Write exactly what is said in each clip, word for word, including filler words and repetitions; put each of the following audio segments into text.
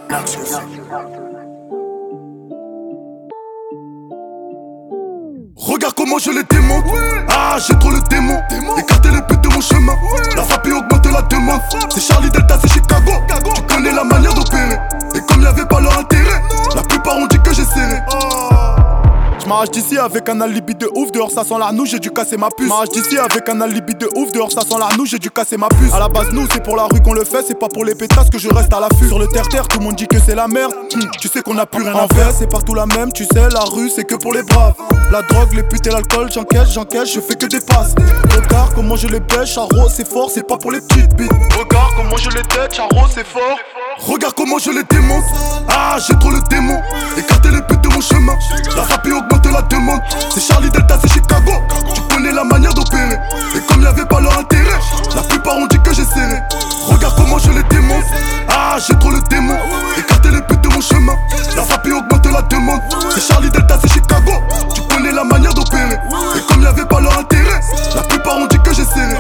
Regarde comment je les démonte. Ah, j'ai trop le démon. Écarter les putes de mon chemin. La frappe et augmente la demande. C'est Charlie Delta, c'est Chicago. Tu connais la manière d'opérer. Et comme y'avait pas leur intérêt, la plupart ont dit que j'ai serré. J'm'arrache d'ici avec un alibi de ouf. Dehors ça sent l'arnou, j'ai dû casser ma puce. J'm'arrache d'ici avec un alibi de ouf. Dehors ça sent l'arnou, j'ai dû casser ma puce. À la base nous c'est pour la rue qu'on le fait. C'est pas pour les pétasses que je reste à l'affût. Sur le terre-terre tout le monde dit que c'est la merde. hum, Tu sais qu'on a plus rien à faire. C'est partout la même, tu sais la rue c'est que pour les braves. La drogue, les putes et l'alcool, j'encaisse, j'encaisse, je fais que des passes. Regarde comment je les pêche, Charo c'est fort, c'est pas pour les petites bites. Regarde comment je les tête, Charo c'est fort. Regarde comment je les démonte. Ah j'ai trop le démon. Écarter les putes de mon chemin. La frappe et augmente la demande. C'est Charlie Delta, c'est Chicago. Tu connais la manière d'opérer. Et comme y'avait pas leur intérêt, la plupart ont dit que j'ai serré. Regarde comment je les démonte. Ah j'ai trop le démon. Écarter les putes de mon chemin. La frappe et augmente la demande. C'est Charlie Delta, c'est Chicago. Tu connais la manière d'opérer. Et comme y'avait pas leur intérêt, la plupart ont dit que j'ai serré.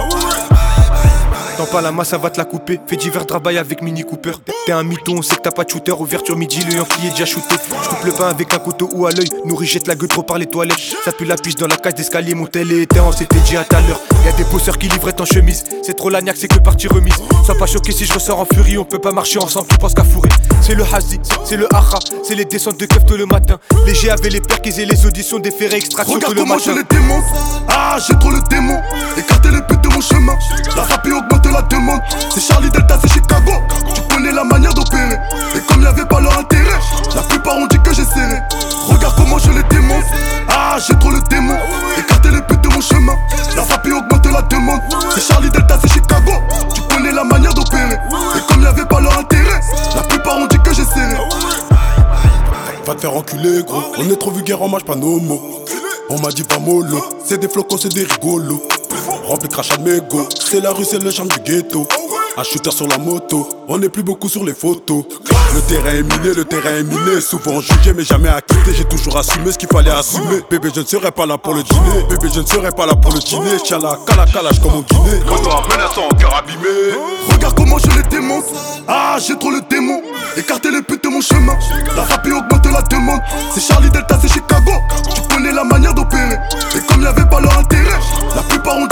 T'en pas la masse, ça va te la couper. Fais divers travail avec Mini Cooper. T'es un mytho, on sait que t'as pas de shooter. Ouverture midi, le Yankee est déjà shooté. J'coupe le pain avec un couteau ou à l'œil. Nourri jette la gueule trop par les toilettes. Ça pue la piche dans la cage d'escalier. Mon télé était on s'était dit à tout à l'heure. Y'a des bosseurs qui livraient en chemise. C'est trop l'agnac, c'est que partie remise. Sois pas choqué si je ressors en furie. On peut pas marcher ensemble, tu penses qu'à fourrer. C'est le hazi, c'est le haha. C'est les descentes de keuf tôt le matin. Les G avaient les perquis et les auditions des ferrets extraction Regarde tout le comment matin. je les démonte. Ah j'ai trop le démon. Écarter les putes de mon chemin. La frappe et augmente la demande. C'est Charlie Delta, c'est Chicago. Tu connais la manière d'opérer. Et comme y'avait pas leur intérêt, la plupart ont dit que j'ai serré. Regarde comment je les démonte. Ah j'ai trop le démon. Écarter les putes de mon chemin. La frappe et augmente la demande. C'est Charlie Delta, c'est Chicago. Tu connais la manière d'opérer. Et comme y'avait pas leur intérêt, la plupart ont dit que j'ai serré. Va te faire enculer gros. On est trop vulgaire, on mange pas nos mots. On m'a dit pas mollo. C'est des flocons, c'est des rigolos. Rempli de crachat de mégots. C'est la rue, c'est le charme du ghetto. Un shooter sur la moto, on n'est plus beaucoup sur les photos. Le terrain est miné, le terrain est miné. Souvent jugé mais jamais acquitté. J'ai toujours assumé ce qu'il fallait assumer. Bébé je ne serai pas là pour le dîner. Bébé je ne serai pas là pour le dîner. Tchala, cala, calage comme au Guinée. Moto menaçant, cœur abîmé. Regarde comment je les démonte. Ah j'ai trop le démon. Écarter les putes de mon chemin. La frappe et augmente la demande. C'est Charlie Delta, c'est Chicago. Tu connais la manière d'opérer. Et comme y'avait pas leur intérêt, la plupart ont